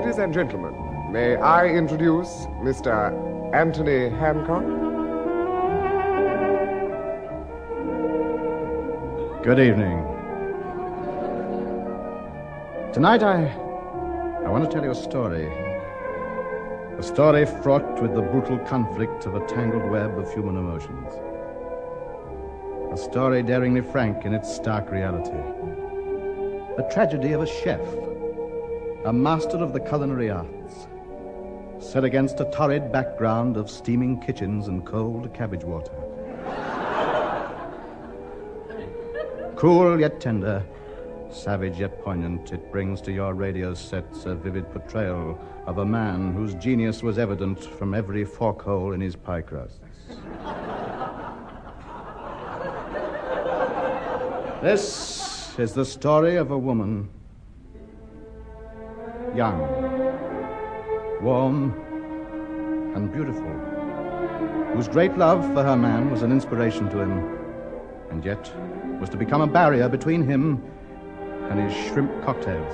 Ladies and gentlemen, may I introduce Mr. Anthony Hancock? Good evening. Tonight I want to tell you a story. A story fraught with the brutal conflict of a tangled web of human emotions. A story daringly frank in its stark reality. The tragedy of a chef, a master of the culinary arts, set against a torrid background of steaming kitchens and cold cabbage water. Cruel yet tender, savage yet poignant, it brings to your radio sets a vivid portrayal of a man whose genius was evident from every fork hole in his pie crusts. This is the story of a woman, young, warm, and beautiful, whose great love for her man was an inspiration to him, and yet was to become a barrier between him and his shrimp cocktails.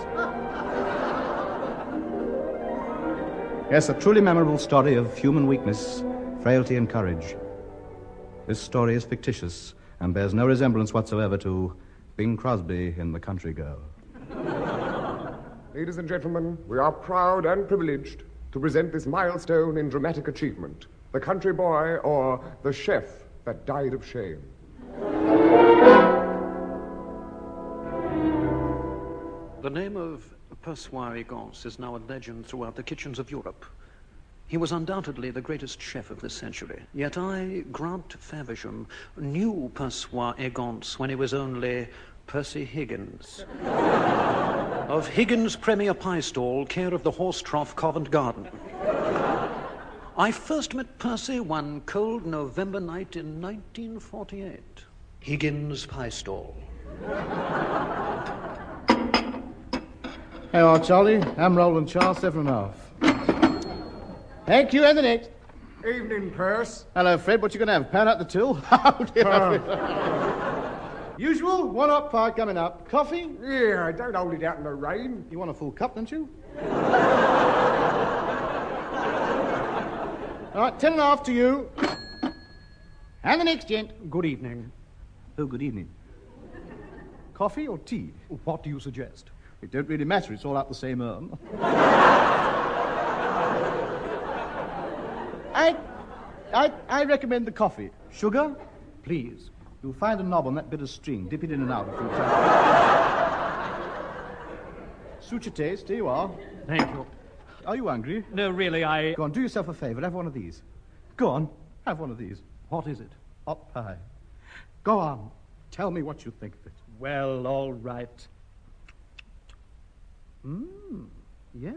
Yes, a truly memorable story of human weakness, frailty, and courage. This story is fictitious and bears no resemblance whatsoever to Bing Crosby in The Country Girl. Ladies and gentlemen, we are proud and privileged to present this milestone in dramatic achievement, The Country Boy, or The Chef That Died of Shame. The name of Persoir Egance is now a legend throughout the kitchens of Europe. He was undoubtedly the greatest chef of this century. Yet I, Grant Faversham, knew Persoir Egance when he was only Percy Higgins. Of Higgins' Premier Pie Stall, care of the Horse Trough, Covent Garden. I first met Percy one cold November night in 1948. Higgins' Pie Stall. Hey, old Charlie. I'm Roland Charles, 7.5. Thank you, and the next. Evening, Perce. Hello, Fred. What you going to have? Pan out the till? Oh, dear. Usual, one up pie coming up. Coffee? Yeah, don't hold it out in the rain. You want a full cup, don't you? All right, 10.5 to you. And the next gent. Good evening. Oh, good evening. Coffee or tea? What do you suggest? It don't really matter. It's all out the same urn. I recommend the coffee. Sugar? Please. You'll find a knob on that bit of string. Dip it in and out a few times. Suit your taste. Here you are. Thank you. Are you hungry? No, really, Go on, do yourself a favor. Have one of these. Go on, have one of these. What is it? Hot pie. Go on. Tell me what you think of it. Well, all right. Yes.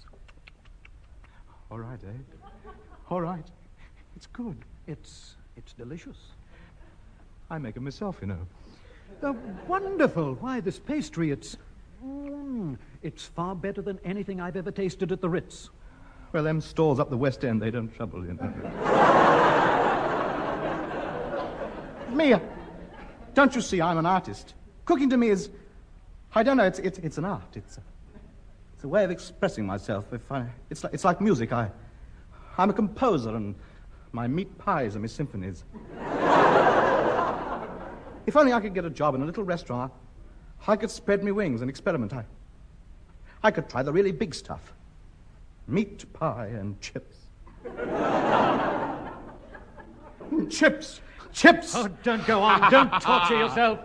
All right, eh? All right. It's good. It's delicious. I make it myself, you know. Wonderful. Why, this pastry, it's far better than anything I've ever tasted at the Ritz. Well, them stalls up the West End, they don't trouble, you know. Mia, don't you see I'm an artist? Cooking to me is, I don't know, it's an art. It's a way of expressing myself. It's like music. I'm a composer, and my meat pies are my symphonies. If only I could get a job in a little restaurant, I could spread my wings and experiment. I could try the really big stuff. Meat pie and chips. Chips! Chips! Oh, don't go on. Don't torture yourself.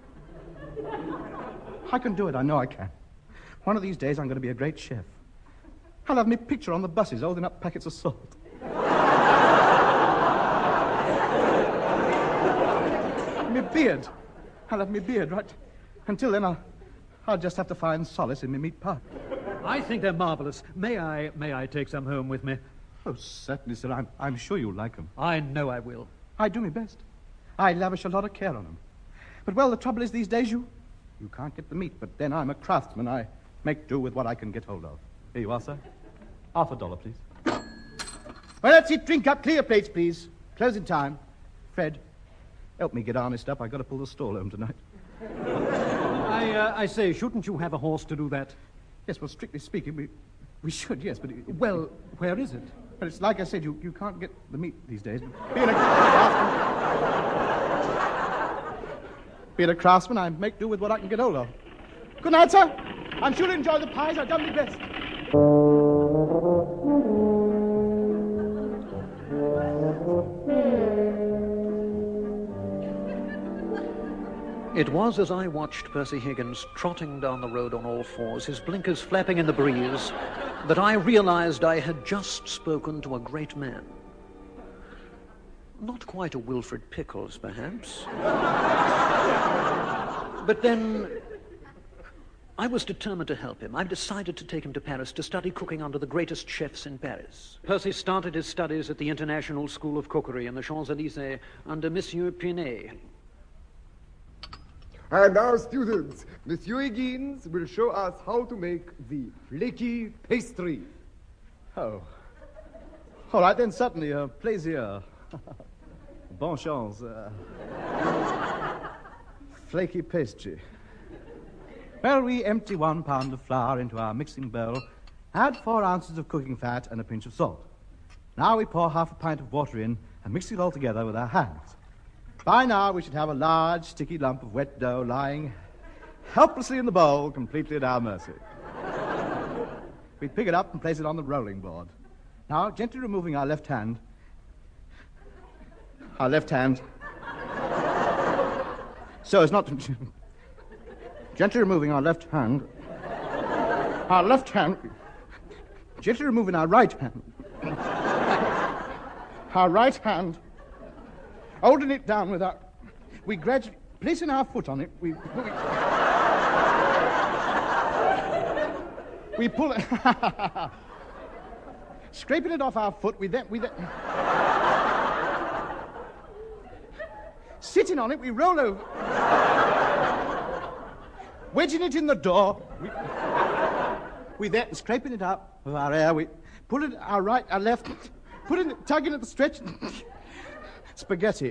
I can do it. I know I can. One of these days, I'm going to be a great chef. I'll have me picture on the buses holding up packets of salt. Me beard. I'll have me beard, right? Until then, I'll just have to find solace in me meat pie. I think they're marvelous. May I take some home with me? Oh, certainly, sir. I'm sure you'll like them. I know I will. I do my best. I lavish a lot of care on them. But, well, the trouble is these days you can't get the meat. But then I'm a craftsman. I make do with what I can get hold of. Here you are, sir. $50, please. Well, that's it. Drink up. Clear plates, please. Closing time. Fred, help me get harnessed up. I've got to pull the stall home tonight. I say, shouldn't you have a horse to do that? Yes, well, strictly speaking, We should, yes, but... Well, where is it? But it's like I said, you can't get the meat these days. Being a craftsman, I make do with what I can get hold of. Good night, sir. I'm sure to enjoy the pies. I've done my best. It was as I watched Percy Higgins trotting down the road on all fours, his blinkers flapping in the breeze, that I realized I had just spoken to a great man. Not quite a Wilfred Pickles, perhaps. But then I was determined to help him. I've decided to take him to Paris to study cooking under the greatest chefs in Paris. Percy started his studies at the International School of Cookery in the Champs-Élysées under Monsieur Pinet. And now, students, Monsieur Higgins will show us how to make the flaky pastry. Oh. All right, then, certainly. Plaisir. Bon chance. Flaky pastry. Well, we empty 1 pound of flour into our mixing bowl, add 4 ounces of cooking fat and a pinch of salt. Now we pour half a pint of water in and mix it all together with our hands. By now, we should have a large, sticky lump of wet dough lying helplessly in the bowl, completely at our mercy. We pick it up and place it on the rolling board. Now, gently removing our left hand, so as not to... Gently removing our left hand, gently removing our right hand, holding it down with our... We gradually... Placing our foot on it, we pull it... Scraping it off our foot, we then... Sitting on it, we roll over. Wedging it in the door, we then... Scraping it up with our air, we pull it our right, our left, putting it, tugging at the stretch... Spaghetti.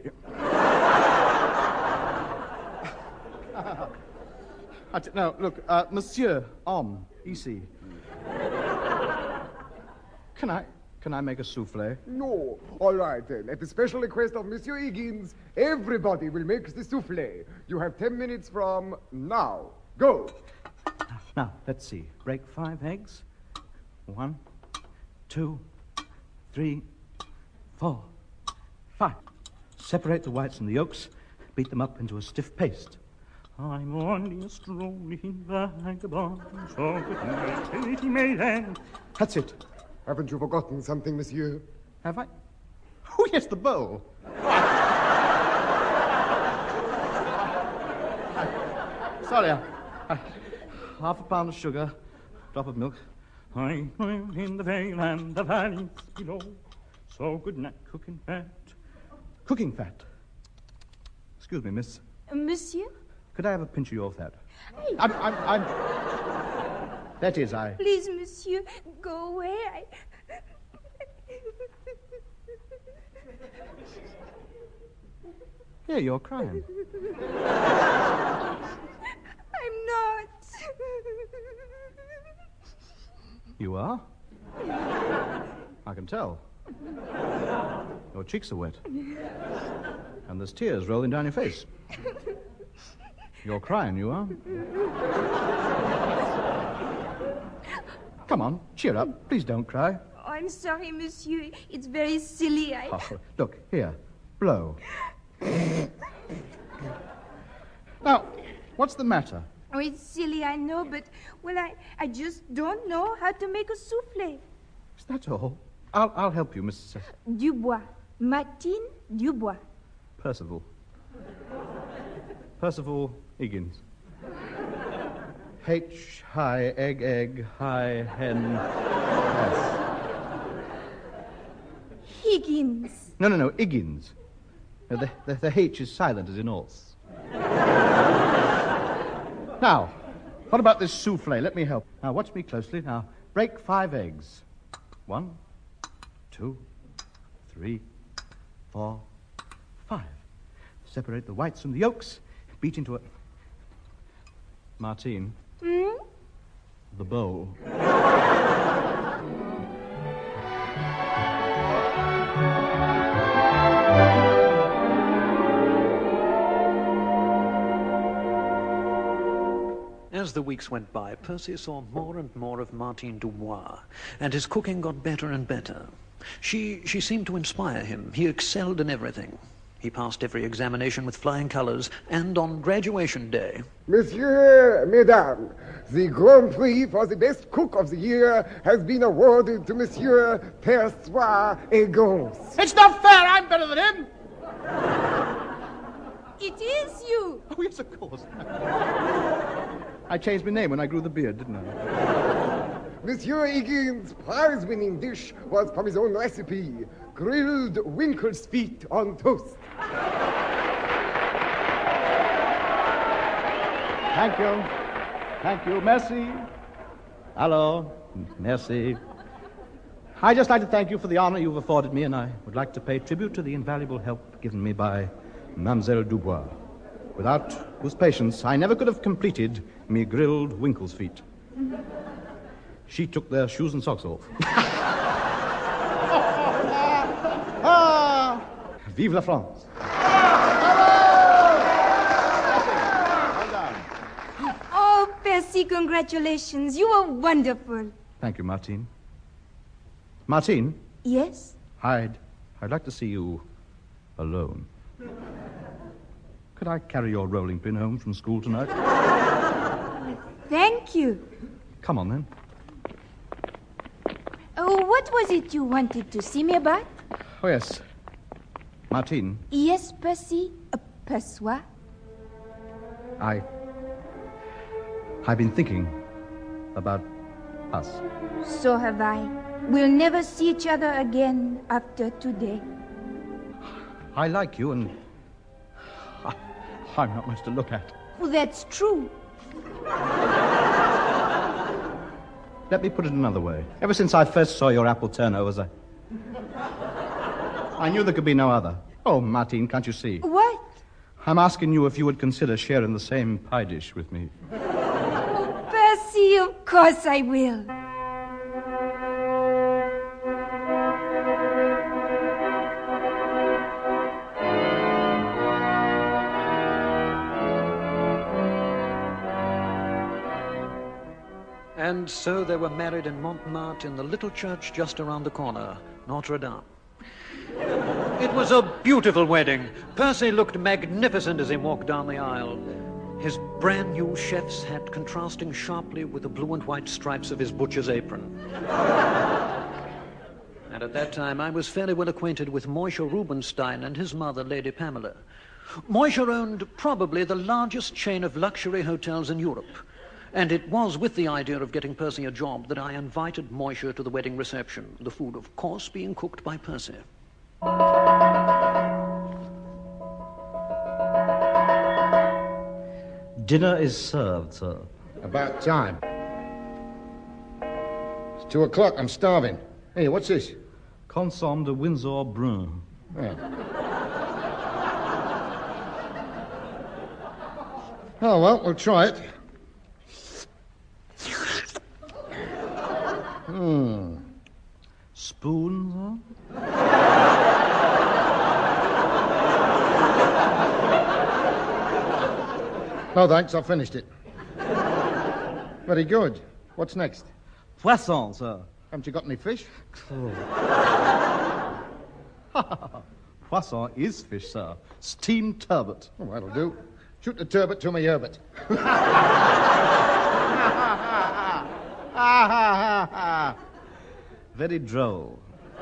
No, look, Monsieur, ici. Can I make a souffle? No. All right, then. At the special request of Monsieur Higgins, everybody will make the souffle. You have 10 minutes from now. Go. Now, let's see. Break 5 eggs. 1, 2, 3, 4, 5. Separate the whites and the yolks. Beat them up into a stiff paste. I'm only a strolling vagabond, so good night. That's it. Haven't you forgotten something, monsieur? Have I? Oh, yes, the bowl. Sorry, half a pound of sugar, drop of milk. I'm in the vale and the valleys below. So good night, cooking fat. Cooking fat. Excuse me, miss. Monsieur? Could I have a pinch of your fat? Hey. I'm... That is, I... Please, monsieur, go away. Yeah, you're crying. I'm not. You are? I can tell. Your cheeks are wet. And there's tears rolling down your face. You're crying, you are? Come on, cheer up. Please don't cry. Oh, I'm sorry, monsieur. It's very silly. Oh, look, here. Blow. Now, what's the matter? Oh, it's silly, I know, but, well, I just don't know how to make a souffle. Is that all? I'll help you, Mrs. Dubois. Martine Dubois. Percival. Percival Higgins. H, high, egg, high, hen, S. Higgins. No, Higgins. The H is silent as in horse. Now, what about this souffle? Let me help. Now, watch me closely. Now, break 5 eggs. 1, 2, 3, 4, 5. Separate the whites from the yolks. Beat into a... Martine. Hmm? The bowl. As the weeks went by, Percy saw more and more of Martine Dubois, and his cooking got better and better. She seemed to inspire him. He excelled in everything. He passed every examination with flying colors, and on graduation day... Monsieur, Mesdames, the Grand Prix for the best cook of the year has been awarded to Monsieur Persois Egons. It's not fair! I'm better than him! It is you. Oh, yes, of course. I changed my name when I grew the beard, didn't I? Monsieur Higgins' prize-winning dish was from his own recipe, grilled Winkle's feet on toast. Thank you. Thank you. Merci. Hello. Merci. I'd just like to thank you for the honor you've afforded me, and I would like to pay tribute to the invaluable help given me by Mademoiselle Dubois, without whose patience I never could have completed me grilled Winkle's feet. She took their shoes and socks off. Vive la France. Oh, Percy, congratulations. You are wonderful. Thank you, Martine. Martine? Yes? I'd like to see you alone. Could I carry your rolling pin home from school tonight? Thank you. Come on, then. Oh, what was it you wanted to see me about? Oh, yes. Martine. Yes, Percy. Persois. I've been thinking about us. So have I. We'll never see each other again after today. I like you, and I'm not much to look at. Well, that's true. Let me put it another way. Ever since I first saw your apple turnovers, I knew there could be no other. Oh, Martine, can't you see? What? I'm asking you if you would consider sharing the same pie dish with me. Oh, Percy, of course I will. And so they were married in Montmartre in the little church just around the corner, Notre Dame. It was a beautiful wedding. Percy looked magnificent as he walked down the aisle, his brand new chef's hat contrasting sharply with the blue and white stripes of his butcher's apron. And at that time, I was fairly well acquainted with Moishe Rubenstein and his mother, Lady Pamela. Moishe owned probably the largest chain of luxury hotels in Europe. And it was with the idea of getting Percy a job that I invited Moishe to the wedding reception, the food, of course, being cooked by Percy. Dinner is served, sir. About time. It's 2:00. I'm starving. Hey, what's this? Consomme de Windsor Brun. Yeah. Oh, well, we'll try it. Spoon, sir? No, thanks. I finished it. Very good. What's next? Poisson, sir. Haven't you got any fish? Poisson is fish, sir. Steamed turbot. Oh, that'll do. Shoot the turbot to my yerbot. Very droll.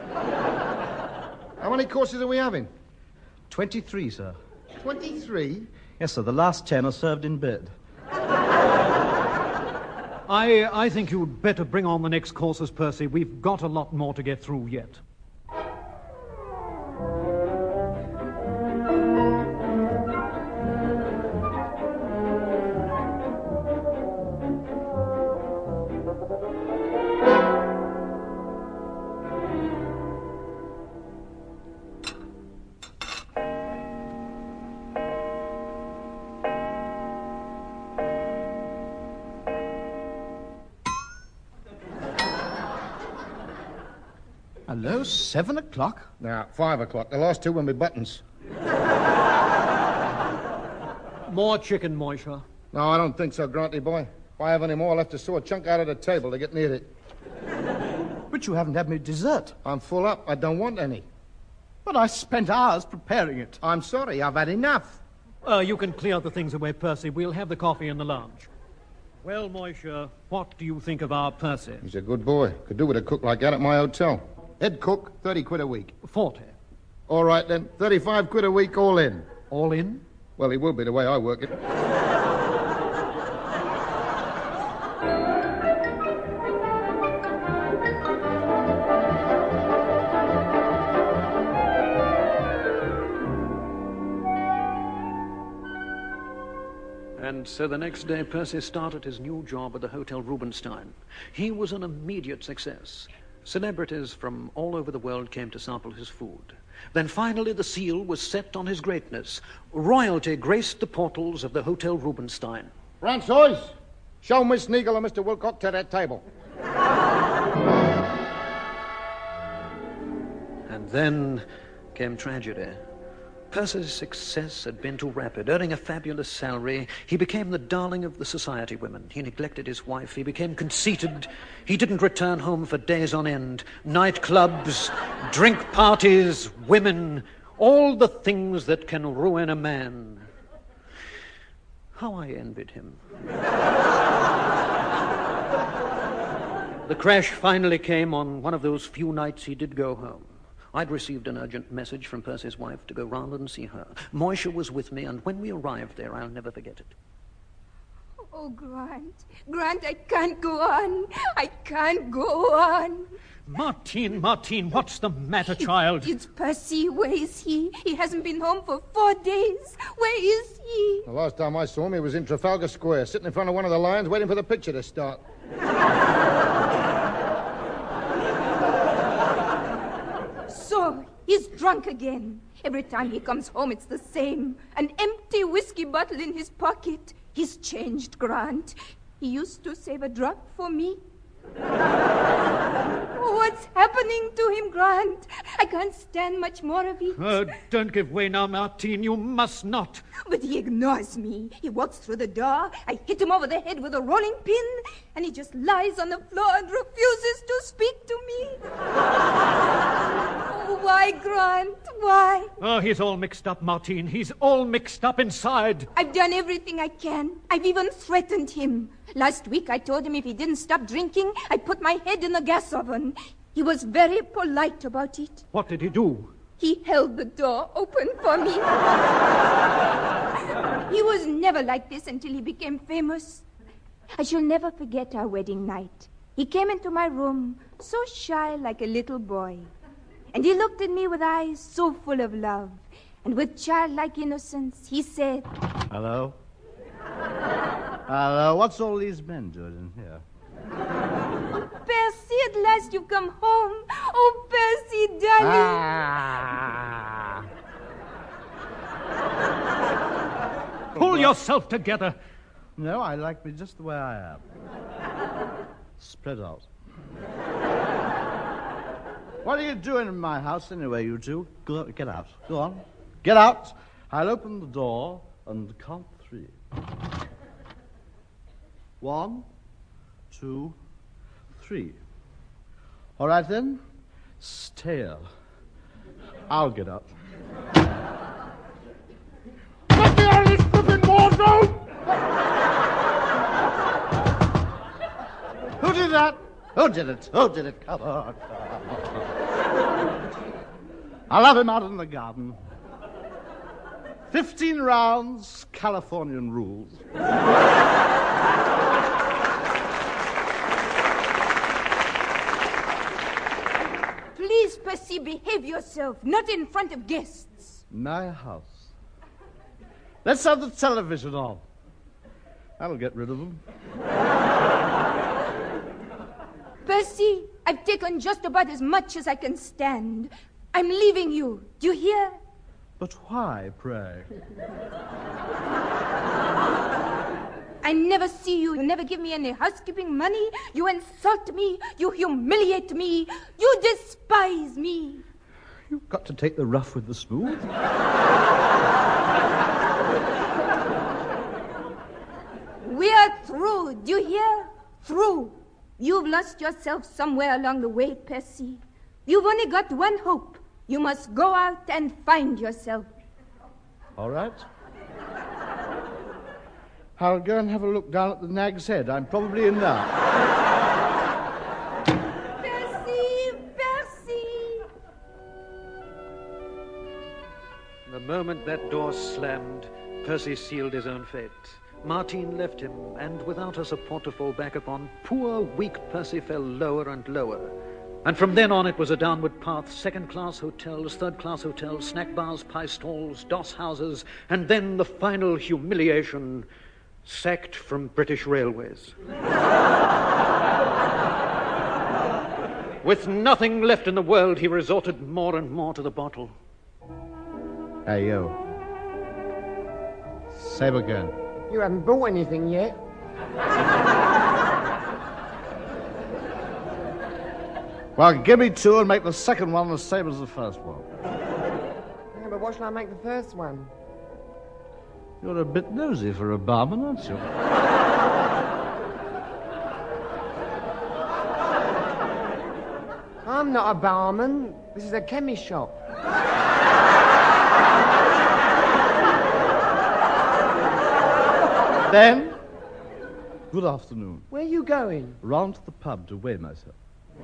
How many courses are we having? 23, sir. 23? Yes, sir. The last 10 are served in bed. I think you'd better bring on the next courses, Percy. We've got a lot more to get through yet. Hello, 7 o'clock? Now, 5 o'clock. The last two were my buttons. More chicken, Moisha. No, I don't think so, Granty boy. If I have any more, I'll have to saw a chunk out of the table to get near it. But you haven't had me dessert. I'm full up. I don't want any. But I spent hours preparing it. I'm sorry. I've had enough. You can clear the things away, Percy. We'll have the coffee in the lounge. Well, Moisha, what do you think of our Percy? He's a good boy. Could do with a cook like that at my hotel. Head cook, 30 quid a week. 40. All right, then. 35 quid a week all in. All in? Well, he will be the way I work it. And so the next day, Percy started his new job at the Hotel Rubenstein. He was an immediate success. Celebrities from all over the world came to sample his food. Then finally the seal was set on his greatness. Royalty graced the portals of the Hotel Rubenstein. Francois, show Miss Sneagle and Mr. Wilcock to that table. And then came tragedy. Percy's success had been too rapid. Earning a fabulous salary, he became the darling of the society women. He neglected his wife. He became conceited. He didn't return home for days on end. Nightclubs, drink parties, women, all the things that can ruin a man. How I envied him. The crash finally came on one of those few nights he did go home. I'd received an urgent message from Percy's wife to go round and see her. Moisha was with me, and when we arrived there, I'll never forget it. Oh, Grant. Grant, I can't go on. I can't go on. Martine, what's the matter, child? It's Percy. Where is he? He hasn't been home for 4 days. Where is he? The last time I saw him, he was in Trafalgar Square, sitting in front of one of the lions, waiting for the picture to start. So, he's drunk again. Every time he comes home, it's the same. An empty whiskey bottle in his pocket. He's changed, Grant. He used to save a drop for me. What's happening to him, Grant? I can't stand much more of it. Oh, don't give way now, Martine. You must not. But he ignores me. He walks through the door. I hit him over the head with a rolling pin, and he just lies on the floor and refuses to speak to me. Why, Grant? Why? Oh, he's all mixed up, Martine. He's all mixed up inside. I've done everything I can. I've even threatened him. Last week, I told him if he didn't stop drinking, I'd put my head in the gas oven. He was very polite about it. What did he do? He held the door open for me. He was never like this until he became famous. I shall never forget our wedding night. He came into my room, so shy like a little boy. And he looked at me with eyes so full of love. And with childlike innocence, he said, Hello? Hello? What's all these men doing in here? Percy, at last you've come home. Oh, Percy, darling. Pull yourself together. No, I like me just the way I am. Spread out. What are you doing in my house anyway, you two? Get out. Go on. Get out. I'll open the door and count 3. 1, 2, 3. All right, then. Stale. I'll get up. Let me out of this flipping wardrobe! Who did that? Who did it? Who did it? Come on. I'll have him out in the garden. 15 rounds, Californian rules. Please, Percy, behave yourself. Not in front of guests. My house. Let's have the television on. That'll get rid of them. Percy, I've taken just about as much as I can stand. I'm leaving you. Do you hear? But why, pray? I never see you. You never give me any housekeeping money. You insult me. You humiliate me. You despise me. You've got to take the rough with the smooth. We are through. Do you hear? Through. You've lost yourself somewhere along the way, Percy. You've only got one hope. You must go out and find yourself. All right. I'll go and have a look down at the Nag's Head. I'm probably in now. Percy! Percy! The moment that door slammed, Percy sealed his own fate. Martine left him, and without a support to fall back upon, poor, weak Percy fell lower and lower. And from then on, it was a downward path, second-class hotels, third-class hotels, snack bars, pie stalls, doss houses, and then the final humiliation, sacked from British Railways. With nothing left in the world, he resorted more and more to the bottle. Hey, you. Sabre gun. You haven't bought anything yet. Well, give me two and make the second one the same as the first one. Yeah, but what shall I make the first one? You're a bit nosy for a barman, aren't you? I'm not a barman. This is a chemist shop. Then, good afternoon. Where are you going? Round to the pub to weigh myself.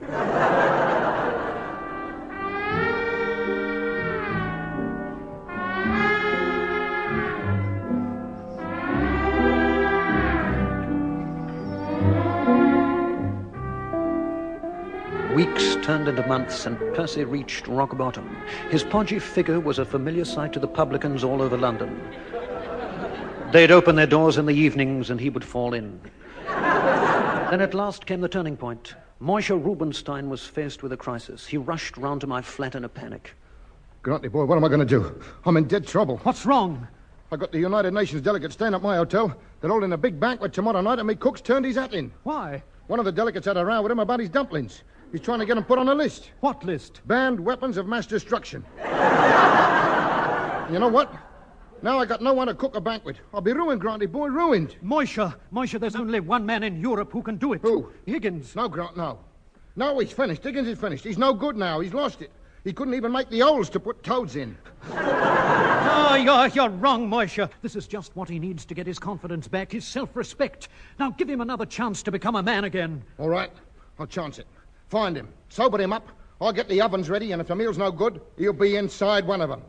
Weeks turned into months, and Percy reached rock bottom. His podgy figure was a familiar sight to the publicans all over London. They'd open their doors in the evenings, and he would fall in. Then at last came the turning point. Moishe Rubinstein was faced with a crisis. He rushed round to my flat in a panic. Granty, boy, what am I going to do? I'm in dead trouble. What's wrong? I got the United Nations delegates staying at my hotel. They're holding a big banquet tomorrow night, and me cook's turned his hat in. Why? One of the delegates had a row with him about his dumplings. He's trying to get them put on a list. What list? Banned weapons of mass destruction. You know what? Now I got no one to cook a banquet. I'll be ruined, Granty boy, ruined. Moishe, there's only one man in Europe who can do it. Who? Higgins. No, Grant, no. No, he's finished. Higgins is finished. He's no good now. He's lost it. He couldn't even make the holes to put toads in. Oh, you're wrong, Moishe. This is just what he needs to get his confidence back, his self-respect. Now give him another chance to become a man again. All right, I'll chance it. Find him. Sober him up. I'll get the ovens ready, and if the meal's no good, he'll be inside one of them.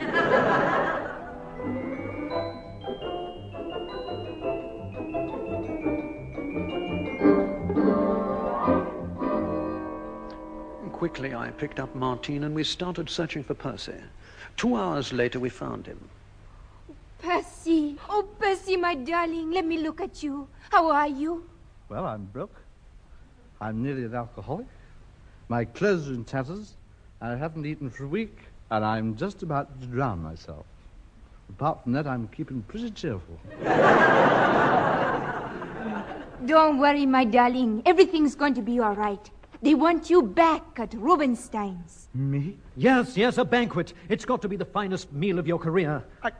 Quickly, I picked up Martine, and we started searching for Percy. 2 hours later, we found him. Percy. Oh, Percy, my darling. Let me look at you. How are you? Well, I'm broke. I'm nearly an alcoholic. My clothes are in tatters. I haven't eaten for a week, and I'm just about to drown myself. Apart from that, I'm keeping pretty cheerful. Don't worry, my darling. Everything's going to be all right. They want you back at Rubinstein's. Me? Yes, a banquet. It's got to be the finest meal of your career.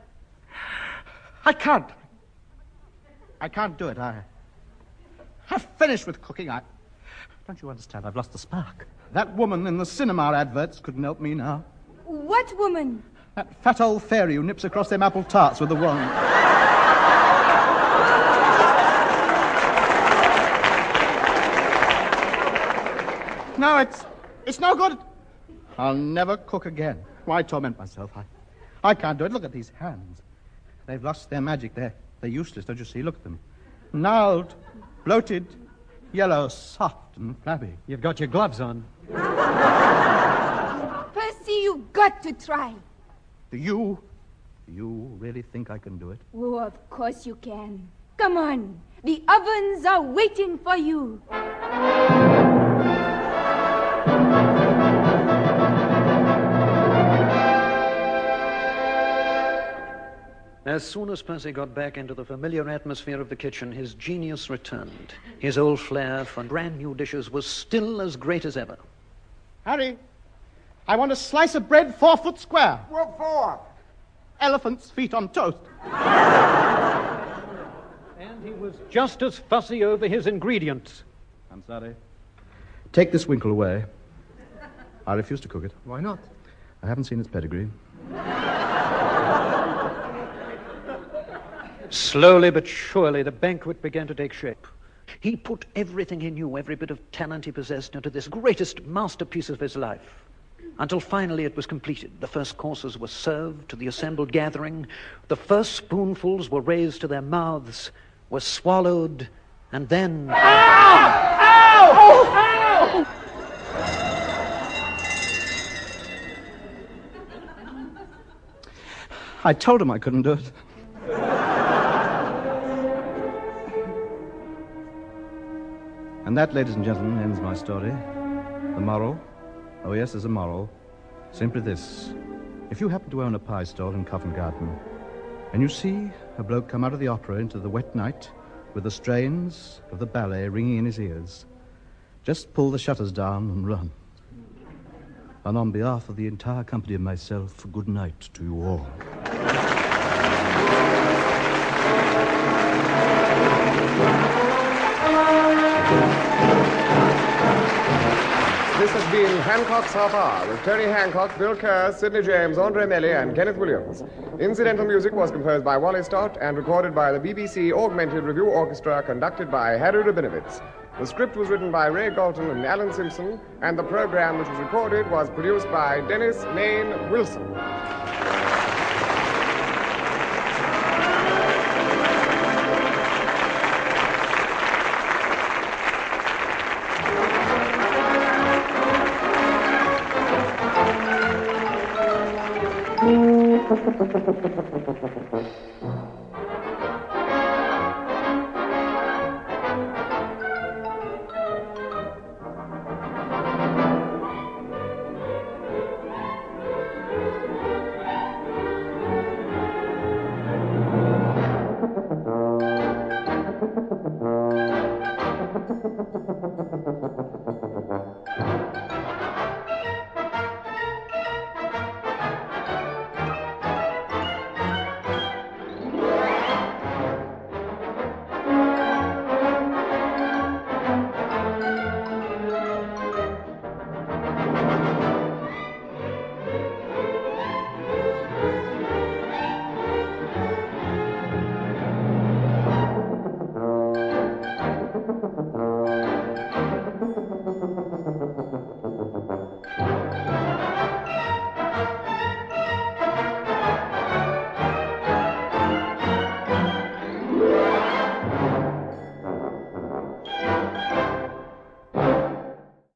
I can't. I can't do it. I've finished with cooking. Don't you understand? I've lost the spark. That woman in the cinema adverts couldn't help me now. What woman? That fat old fairy who nips across them apple tarts with the wand. No, it's no good. I'll never cook again. Why torment myself? I can't do it. Look at these hands. They've lost their magic. They're useless, don't you see? Look at them. Gnarled, bloated, yellow, soft and flabby. You've got your gloves on. Percy, you've got to try. Do you really think I can do it? Oh, of course you can. Come on. The ovens are waiting for you. As soon as Percy got back into the familiar atmosphere of the kitchen, his genius returned. His old flair for brand new dishes was still as great as ever. Harry, I want a slice of bread 4 foot square. What for? Elephant's feet on toast. And he was just as fussy over his ingredients. I'm sorry. Take this winkle away. I refuse to cook it. Why not? I haven't seen its pedigree. Slowly but surely, the banquet began to take shape. He put everything he knew, every bit of talent he possessed, into this greatest masterpiece of his life, until finally it was completed. The first courses were served to the assembled gathering. The first spoonfuls were raised to their mouths, were swallowed, and then... Ow! Ow! Ow! I told him I couldn't do it. And that, ladies and gentlemen, ends my story. The moral? Oh, yes, there's a moral. Simply this. If you happen to own a pie stall in Covent Garden, and you see a bloke come out of the opera into the wet night with the strains of the ballet ringing in his ears, just pull the shutters down and run. And on behalf of the entire company and myself, good night to you all. This has been Hancock's Half Hour with Tony Hancock, Bill Kerr, Sidney James, Andre Melly, and Kenneth Williams. Incidental music was composed by Wally Stott and recorded by the BBC Augmented Review Orchestra, conducted by Harry Rabinowitz. The script was written by Ray Galton and Alan Simpson, and the program which was recorded was produced by Dennis Main Wilson.